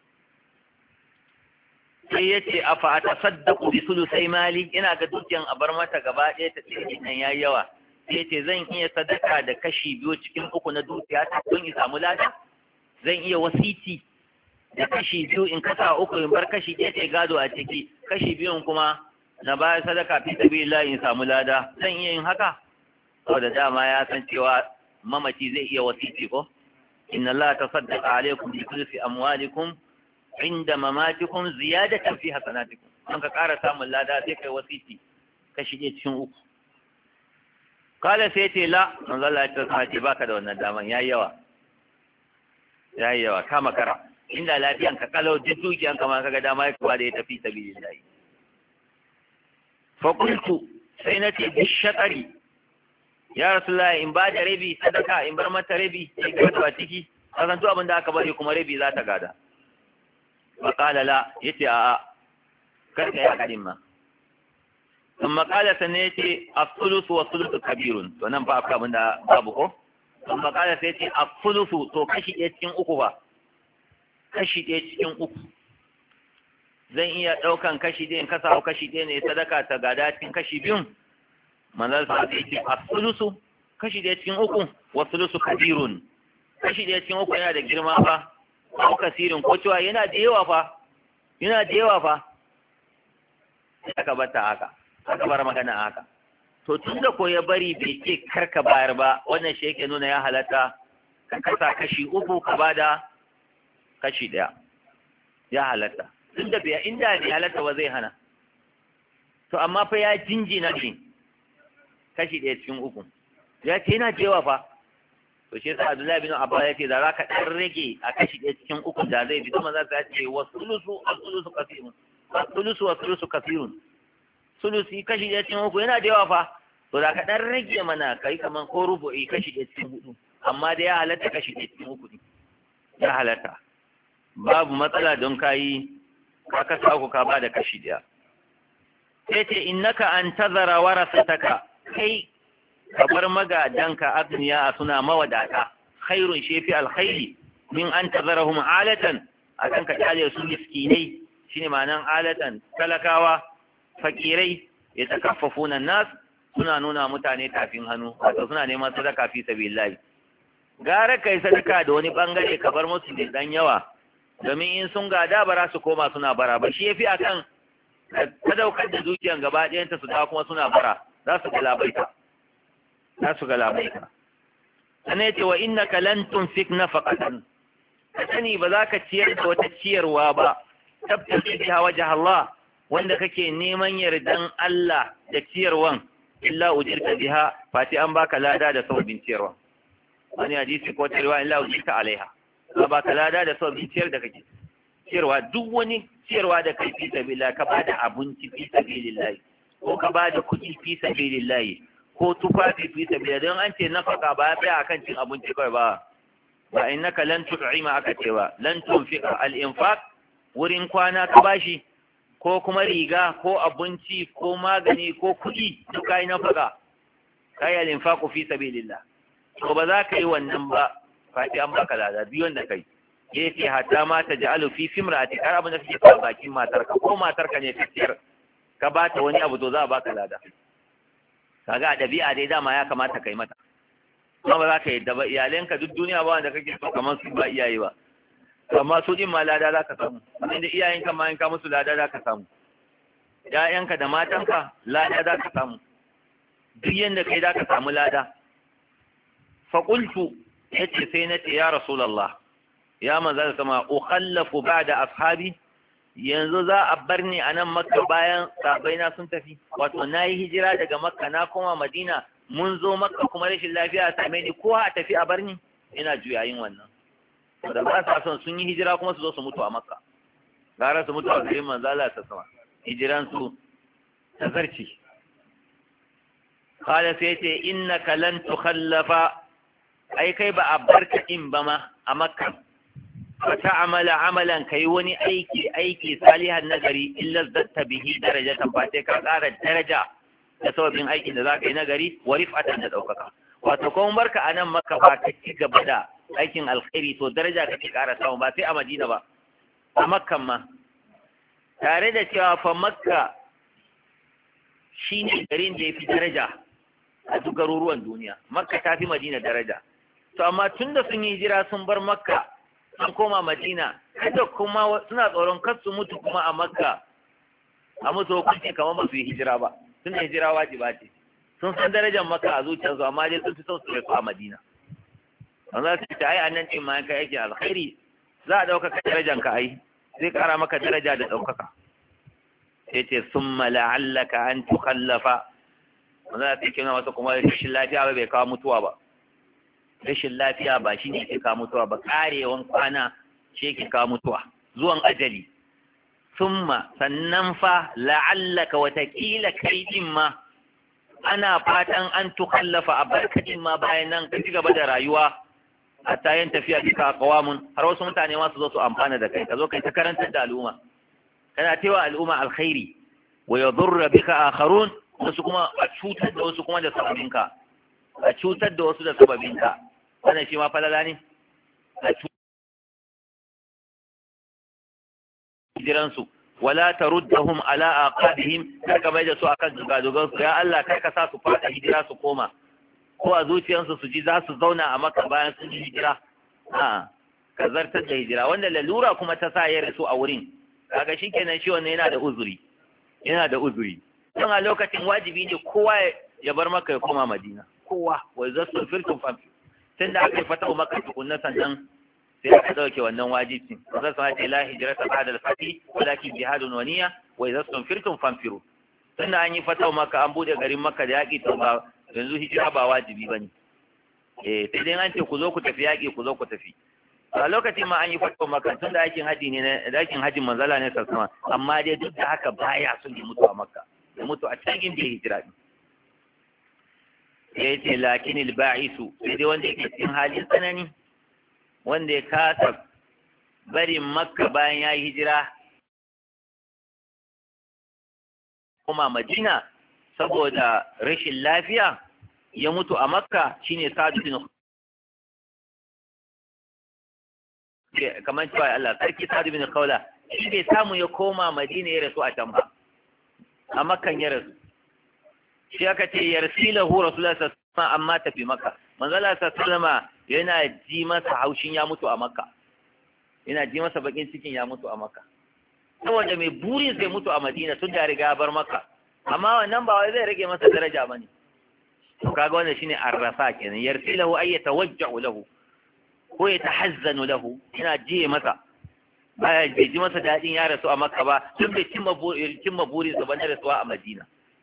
sai yace afa atasaddaqu bi sulusai mali ina ga dukiyan a bar mata gaba ɗaya ta ce nan yayi yawa sai yace zan iya sadaka da kashi 2 cikin 3 na dukiya ta don in samu lada zan iya wasiti da kashi 2 in kasa 3 in bar kashi 1 gado a ciki kashi 2 kuma na bayar sadaka fi sabilillah in samu lada zan iya yin haka saboda dama ya san cewa mamaci zai iya wasiti ko inna Allah tasaddaqa alaykum bi kulli amwalikum inda mamatikum ziyadatan fi hasanatikum an ka ƙara samun lada sai kai wasiti kashi 1 cikin 3 kala sai ce la manzo Allah ya ce baka da wannan daman yayi yawa ka makara inda lafiyan ka kalau duk dukiyan ka ma kaga dama ya kuwa da ya tafi sabilillah fa qultu sai nace bi shatari ya rasulullahi in ba da rabi sadaka in bar mata rabi sai ka ta ciki kasan to abin da aka bari kuma rabi za ta gada fa qala la yace a kar ka ya kadin ma amma qala sanne yace as-sulusu wa sulusu kabirun to nan fa abin da babu ko amma qala sai yace as-sulusu to kashi ɗaya cikin uku ba kashi ɗaya cikin uku zan iya ɗaukan kashi ɗaya in ka samu kashi ɗaya ne sadaka ta gada cikin kashi biyun manzal sa sai ce as-sulusu kashi ɗaya cikin uku wa sulusu kabirun kashi ɗaya cikin uku yana da girma fa ko kasirin ko cewa yana da yawa fa aka bata haka aka bar magana haka to tunda ko ya bari bai ce karka bayar ba wannan shi yake nuna ya halatta ka kasa kashi uku ka bada kashi ɗaya ya halatta tunda bai inda bai halatta ba zai hana to amma fa ya jinjina ne kashi ɗaya cikin uku ya ce yana jewa fa to shi yasa Abdullahi bin Abbas yake da za ka ɗan rage a kashi ɗaya cikin uku da zai fito maza ta ce wa sulusu kasirun wa sulusu kasirun sulusi kashi ɗaya cikin uku yana da yawa fa to da ka ɗan rage mana kai kaman ko rubu'i kashi ɗaya cikin hudu amma da ya halatta kashi ɗaya cikin uku ne ya halatta babu matsala don kayi ka kasa uku ka bada kashi ɗaya sai ce innaka an tazara warasataka kai ka bar magadanka agniya suna mawadata khairun shefi alkhairi min an tazarahum alatan akan ka kyale su miskinai shine ma'anan alatan talakawa fakirai ya takaffafuna nas suna nuna mutane tafin hannu wato suna neman sadaka fi sabilillah gara kai sadaka da wani bangare ka bar musu da dan yawa domin in sun gada bara su koma suna bara ba shi yafi akan ka daukar da dukiyan gaba ɗayanta su dawo kuma suna bara za su galabaita ana yace wa innaka lan tunfik nafaqatan ka sani ba za ka ciyar da wata ciyarwa ba tabtaci biha wajh Allah wanda kake neman yardan Allah da ciyarwan illa ujirta biha fati an baka lada da sabbin ciyarwa wani hadisi ko tarwa illa ujirta alaiha ba baka lada da sabbin ciyar da kake ciyarwa duk wani ciyarwa da kai fi sabilillah ka bada abinci fi sabilillah ko ka bada kuɗi fi sabilillah ko tufafi fi sabilillah don an ce nafaka ba ya tsaya akan cin abinci kawai ba innaka lan tut'ima aka ce ba lan tunfiqa al-infaq wurin kwana ka bashi ko kuma riga ko abinci ko magani ko kuɗi duk kai nafaka kai al-infaq fi sabilillah to ba za ka yi wannan ba fati an baka lada biyon da kai yace hatta ma taj'alu fi fimrati kar abin da kake fa bakin matarka ko matarka ne tafiyar ka bata wani abu to za a baka lada kaga dabi'a dai dama ya kamata kai mata kuma ba za ka yadda ba iyalenka duk duniya ba wanda kake so kamar su ba iyaye ba amma su din ma lada za ka samu inda iyayenka ma in ka musu lada za ka samu ƴaƴanka da matanka lada za ka samu duk yanda kai za ka samu lada fa qultu yace sai nace ya rasulullah ya manzo sama ukhallafu ba'da ashabi yanzu za a bar ni a nan makka bayan sabaina sun tafi wato na yi hijira daga makka na koma madina mun zo makka kuma rashin lafiya a same ni ko a tafi a bar ni ina juyayin wannan da ba sa son sun yi hijira kuma su zo su mutu a makka gara su mutu a garin manzo Allah ta sama hijiran su ta zarci kala sai ce innaka lan tukhallafa ai kai ba a barka in ba ma a makka fata amala amalan kai wani aiki salihan nagari illa zatta bihi darajatan fa sai ka ƙara daraja da sababin aikin da zaka yi nagari wa rifatan da daukaka wato kuma barka anan makka ba ka ci gaba da aikin alkhairi to daraja ka ci ƙara samu ba sai a Madina ba a makkan ma tare da cewa fa makka shine garin da yafi daraja a duk garuruwan duniya makka ta fi Madina daraja to amma tunda sun yi hijira sun bar makka an koma madina kada kuma suna tsoron kar su mutu kuma a makka a musu hukunci kamar ba su yi hijira ba sun yi hijira wajiba ce sun san darajar makka a zuciyarsu amma dai sun fi son su rasu a madina an za su ce ai annan cin ma yanka yake alkhairi za a ɗaukaka darajar ka ai zai ƙara maka daraja da ɗaukaka sai ce summa la'allaka an tukhallafa wanda za su ce wasu kuma rashin lafiya ba bai kawo mutuwa ba rashin lafiya ba shi ne ke kawo mutuwa ba karewan kwana shi ke kawo mutuwa zuwan ajali summa sannan fa la'allaka watakila kai din ma ana fatan an tukallafa a barkacin ma bayan nan ka ci gaba da rayuwa a tayin tafiya duka kawamun har wasu mutane ma su zo su amfana da kai ka zo kai ta karantar da al'umma kana tewa al'umma alkhairi wa yadurra bika akharun wasu kuma a cutar da wasu kuma da sababinka a cutar da wasu da sababinka wannan shi ma falala ne a jiransu wala taruddahum ala aqabihim kaka bai da su akan dugadugan su ya Allah kai ka sa su fada hijira su koma ko a zuciyarsu su ji za su zauna a Makka bayan sun yi hijira a ka zartar da hijira wanda lalura kuma ta sa ya rasu a wurin kaga shikenan shi wannan yana da uzuri don a lokacin wajibi ne kowa ya bar Makka ya koma Madina kowa wa zasul firtum fam tunda aka fata Makka tukunna sannan sai aka dauke wannan wajibi zai sa ce la hijrata ba'da al-fath walakin jihadun wa niyya wa idza sunfirtum fanfiru tunda an yi fatawa Makka an bude garin Makka da yaki to ba yanzu hijira ba wajibi bane sai dai an ce ku zo ku tafi yaki ku zo ku tafi a lokacin ma an yi fatawa Makka tunda aikin haji ne aikin hajin manzala ne sallallahu amma dai duk da haka baya son ya mutu a Makka ya mutu a can inda ya hijira din yace lakinil ba'isu sai dai wanda yake cikin halin tsanani wanda ya kasa barin Makka bayan ya yi hijira kuma Madina saboda rashin lafiya ya mutu a Makka shine Sa'd bin kamar cewa Allah sarki Sa'd bin Khawla shi bai samu ya koma Madina ya rasu a can ba a Makkan ya rasu shi aka ce yarsilahu Rasulullah sallallahu alaihi wasallam amma tafi Makka manzala sallallahu yana ji masa haushin ya mutu a Makka yana ji masa bakin cikin ya mutu a Makka saboda mai burin zai mutu a Madina tun da riga bar Makka amma wannan ba wai zai rage masa daraja bane to kaga wannan shine arrafa kenan yarsilahu ay yatawajja'u lahu ko yatahazzanu lahu yana ji masa baya bai ji masa dadin ya rasu a Makka ba tun bai cimma burin sa bane rasuwa a Madina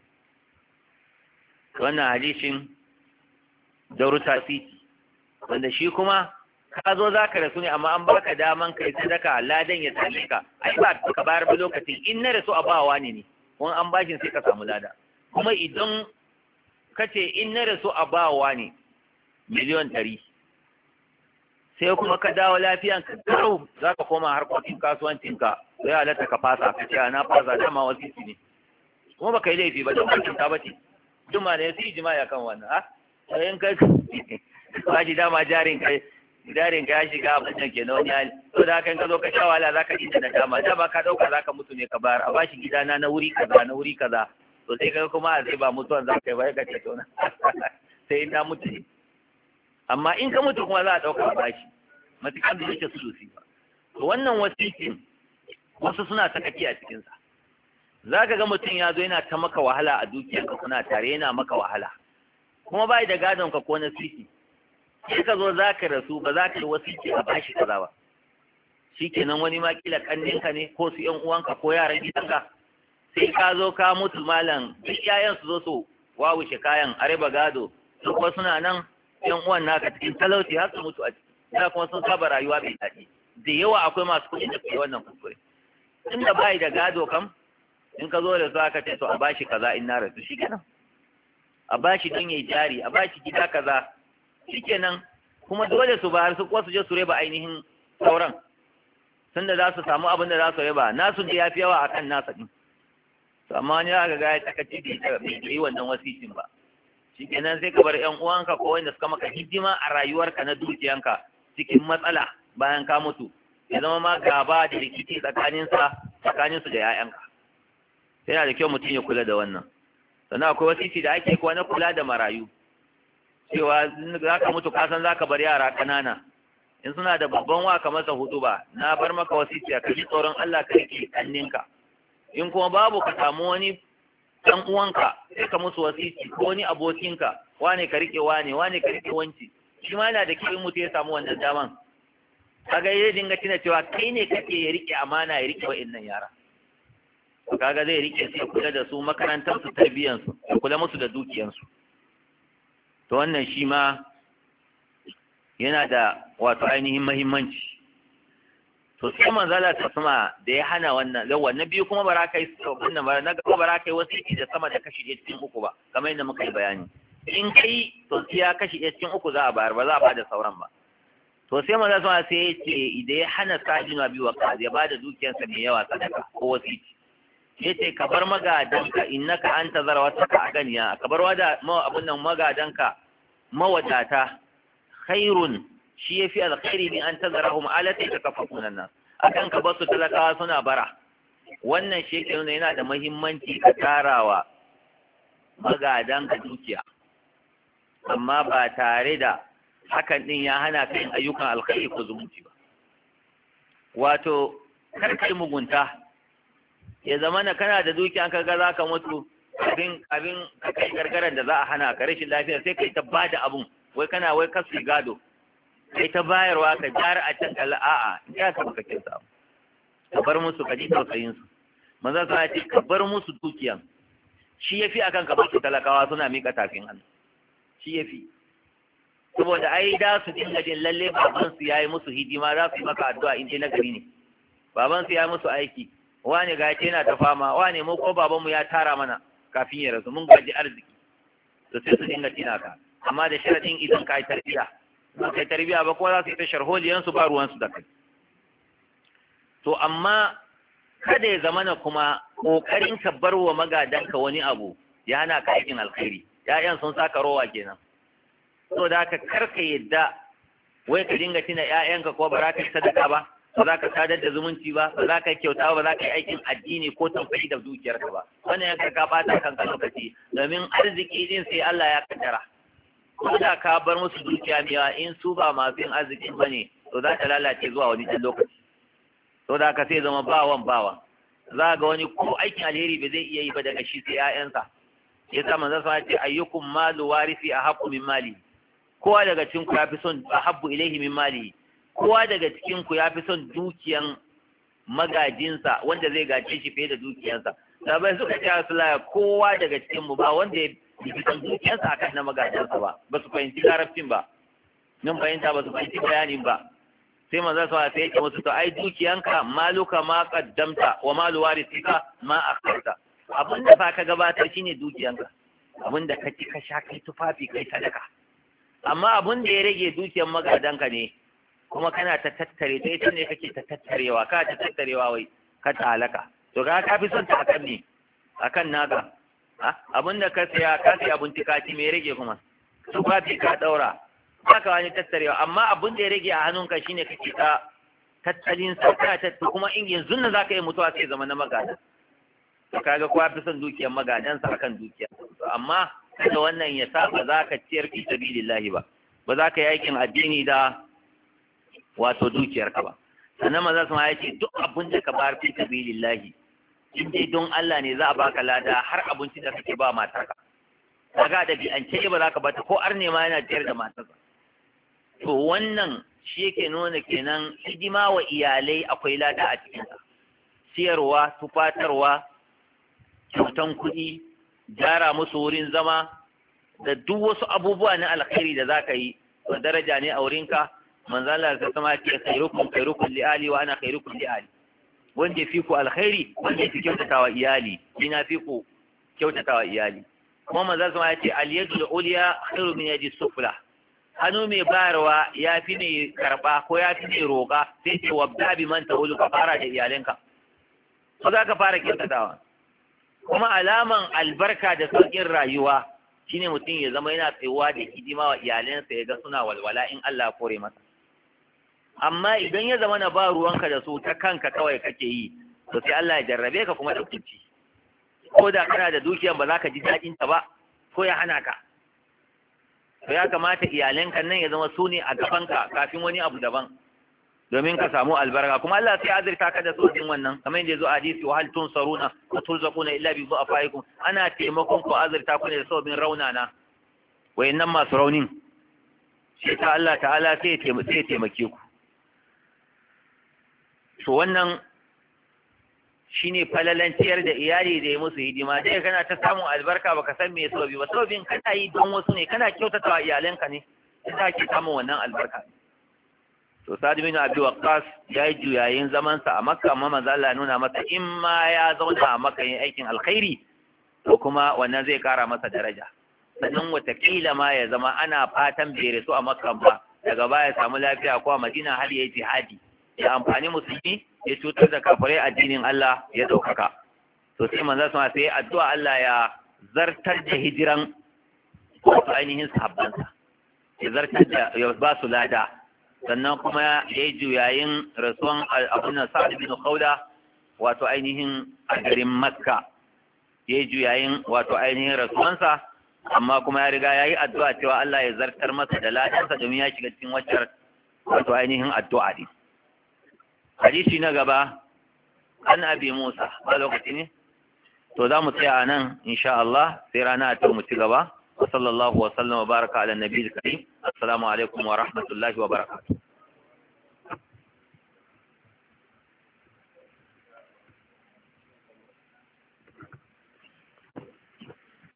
wannan hadisin Dauruta City wanda shi kuma ka zo za ka rasu ne amma an baka daman kai sadaka ladan ya same ka ai ba ka bayar ba lokacin in na rasu a bawa ne wani an bashin sai ka samu lada kuma idan ka ce in na rasu a bawa ne miliyon 100 sai kuma ka dawo lafiyan ka karo za ka koma harkokin kasuwancinka sai halatta ka fasa ka ce na fasa dama wasu ne kuma baka yi laifi ba don bakin ta bace juma ne sai jima'a kan wannan sai in kai ba shi dama jarin ka ya shiga abin nan kenan wani hali to da haka in ka zo ka sha wahala zaka ji da dama ka dauka zaka mutu ne ka bayar a bashi gidana na wuri kaza to sai kai kuma a sai ba mutuwan zaka yi ba ka ce to na sai in ta mutu ne amma in ka mutu kuma za a dauka a bashi matukan da yake sulusi ba to wannan wasiƙin wasu suna sakaki a cikin sa zaka ga mutum ya zo yana ta maka wahala a dukiyarka kuna tare yana maka wahala kuma bai da gadon ka ko na sisi sai ka zo za ka rasu ba za ka yi wasiki a bashi kaza ba shi kenan wani ma kila kanninka ne ko su yan uwanka ko yaran gidanka sai ka zo ka mutu malam duk yayan su zo su wawushe kayan a riba gado su kuma suna nan yan uwan naka cikin talauci har su mutu a ciki kuma sun saba rayuwa bai daɗi da yawa akwai masu kuɗi da ke wannan kuskure inda bai da gado kam in ka zo da su aka ce to a bashi kaza in na rasu shi kenan a bashi don yayi jari a bashi gida kaza shikenan kuma dole su bayar su kuwa su je su raba ainihin sauran tunda za su samu abin da za su raba nasu da yafi yawa akan nasa din to amma wani aka ga ya takaci da bai yi wannan wasicin ba shikenan sai ka bar ƴan uwanka ko wanda suka maka hidima a rayuwarka na dukiyanka cikin matsala bayan ka mutu ya zama ma gaba da rikici tsakaninsu da 'ya'yanka yana da kyau mutum ya kula da wannan sannan akwai wasici da ake kuwa na kula da marayu cewa za ka mutu kasan za ka bar yara ƙanana in suna da babban wa ka masa hudu ba na bar maka wasici a kaji tsoron Allah ka rike kanninka in kuma babu ka samu wani ɗan uwanka sai ka musu wasici ko wani abokinka wane ka rike wane ka rike wanci shi ma yana da kyau mutu ya samu wannan daman kaga ya dinga tuna cewa kai ne kake ya rike amana ya rike wa'annan yara kaga zai rike su ya kula da su makarantar su tarbiyyar su ya kula musu da dukiyar su to wannan shi ma yana da wato ainihin muhimmanci to sai manzala ta sama da ya hana wannan da wannan biyu kuma bara kai wannan bara na gaba bara kai wasiki da sama da kashi 1 cikin 3 ba kamar yadda muka yi bayani in kai to sai ya kashi 1 cikin 3 za a bayar ba za a bada sauran ba to sai manzala sama sai ya ce idan ya hana sa'idin abi waqas ya bada dukiyarsa mai yawa sadaka ko wasiki yace ka bar magadanka innaka anta zarawataka aganiya ka bar wada abun nan magadanka mawadata khairun shi yafi alkhairi min an tazarahum alati takafafuna nas akan ka basu talakawa suna bara wannan shi yake nuna yana da muhimmanci ka tarawa magadanka dukiya amma ba tare da hakan din ya hana ka yin ayyukan alkhairi ko zumunci ba wato kar kai mugunta ya zama na kana da dukiya ka ga za ka mutu abin ka kai gargaran da za a hana ka rashin lafiya sai kai ta bada abun wai kana wai kasu gado kai ta bayarwa ka jara a can a'a in ya taɓa kakin sa ka bar musu ka ji tausayin su manzo sa ce ka bar musu dukiyan shi yafi akan ka bar su talakawa suna mika tafin hannu shi yafi saboda ai da su dinga jin lalle baban su yayi musu hidima za su yi maka addu'a in dai nagari ne baban su yayi musu aiki wane ga yana ta fama wane mu ko baban mu ya tara mana kafin ya rasu mun gaji arziki to sai su dinga tina ka amma da sharadin idan ka yi tarbiya ba kai tarbiya ba ko za su yi ta sharholiyan su ba ruwan su da kai to amma kada ya zamana kuma kokarin ka bar wa magadanka wani abu ya hana ka aikin alkhairi ƴaƴan sun saka rowa kenan to da haka karka yadda wai ka dinga tina ƴaƴanka ko ba za ka yi sadaka ba ba za ka sadar da zumunci ba ba za ka yi kyauta ba za ka yi aikin addini ko tambayi da dukiyarka ba wannan yanka ka bata kanka lokaci domin arziki din sai Allah ya kaddara ko da ka bar musu dukiya mai in su ba masu yin arzikin ba ne to za ta lalace zuwa wani ɗan lokaci to da ka sai zama bawan za ga wani ko aikin alheri ba zai iya yi ba daga shi sai 'ya'yansa ya sa manzon sa ce ayyukum malu warisi ahaqqu min mali kowa daga cikin ku yafi son ahabbu ilaihi min mali kowa daga cikin ku yafi son dukiyan magajinsa wanda zai gace shi fiye da dukiyansa sabai suka ce Rasulullahi kowa daga cikin mu ba wanda ya fi son dukiyansa akan na magajinsa ba su fahimci larabcin ba nan fahimta ba su fahimci bayanin ba sai manzo sa sai yake musu to ai dukiyanka maluka ma qaddamta wa malu warisika ma akharta abinda fa ka gabatar shine dukiyanka abinda ka ci ka sha kai tufafi kai sadaka amma abinda ya rage dukiyan magadanka ne kuma kana ta tattare ta ita ne kake ta tattarewa ka ta tattarewa wai ka ta halaka to ka fi son ta akan ne akan naga abinda ka saya abinci ka ci me rage kuma tufafi ka daura haka wani tattarewa amma abin da ya rage a hannunka shine kake ta tattalin sa ka tattu kuma in yanzu nan zaka yi mutuwa sai zama na magana to kaga kowa fi son dukiyar magadan sa akan dukiya amma kada wannan ya sa ba za ka ciyar fi sabilillahi ba za ka yi aikin addini da wato dukiyarka ba sannan maza su ma ya ce duk abin da ka bar fi sabilillahi in dai don Allah ne za a baka lada har abinci da kake ba matarka kaga da bi an ce ba za ka bata ko arne ma yana ciyar da matarsa to wannan shi yake nuna kenan hidima wa iyalai akwai lada a cikinsa siyarwa tufatarwa kyautan kuɗi gyara musu wurin zama da duk wasu abubuwa na alkhairi da za ka yi to daraja ne a wurinka manzo Allah ta sama ce khairukum li ali wa ana khairukum li ali wanda fi ku alkhairi wanda fi kyautatawa iyali ina fi ku kyautatawa iyali kuma manzo sama ya ce al yadul ulya khairu min yadi sufla hannu mai bayarwa ya fi mai karɓa ko ya fi mai roƙa sai ce wabda bi man ta'ulu ka fara da iyalinka ko za ka fara kyautatawa kuma alaman albarka da sauƙin rayuwa shine mutum ya zama yana tsayuwa da hidima wa iyalinsa ya ga suna walwala in Allah kore masa amma idan ya zama na ba ruwanka da su ta kanka kawai kake yi to sai Allah ya jarrabe ka kuma da kunci ko da kana da dukiyan ba za ka ji daɗin ta ba ko ya hana ka to ya kamata iyalanka nan ya zama su ne a gabanka kafin wani abu daban domin ka samu albarka kuma Allah sai azurta ka da sojin wannan kamar yadda yazo hadisi wa hal tunsaruna wa turzaquna illa bi du'afaikum ana taimakon ku azurta ku ne da sabbin raunana wayannan masu raunin sai ta Allah ta'ala sai ya taimake ku to wannan shine falalanciyar da iyali da ya musu hidima dai kana ta samun albarka baka san me sababi ba sababin kana yi don wasu ne kana kyautatawa iyalanka ne sai ka samun wannan albarka to Sa'd bin Abi Waqqas ya yi juyayin zamansa a Makka, amma manzo Allah ya nuna masa in ma ya zauna a Makka yin aikin alkhairi to kuma wannan zai kara masa daraja, sannan watakila ma ya zama ana fatan bai rasu a Makka ba, daga baya samu lafiya ko a Madina har yayi jihadi ya amfani musulmi, ya cutar da kafirai, addinin Allah ya daukaka. To sai manzo sai addu'a Allah ya zartar da hijiran wato ainihin sahabbansa, ya zartar da ya ba su lada, sannan kuma ya yi juyayin rasuwan abin Sa'd bin Khawla wato ainihin a garin Makka, ya yi juyayin wato ainihin rasuwansa, amma kuma ya riga ya yi addu'a cewa Allah ya zartar masa da ladansa domin ya shiga cikin waccar wato ainihin addu'a din. Hadisi na gaba, an Abi Musa, ba lokaci ne? To za mu tsaya a nan insha Allah, sai rana ta mu ci gaba. Wa sallallahu wa sallam wa baraka ala nabiyil karim. Assalamu alaikum wa rahmatullahi wa barakatuh.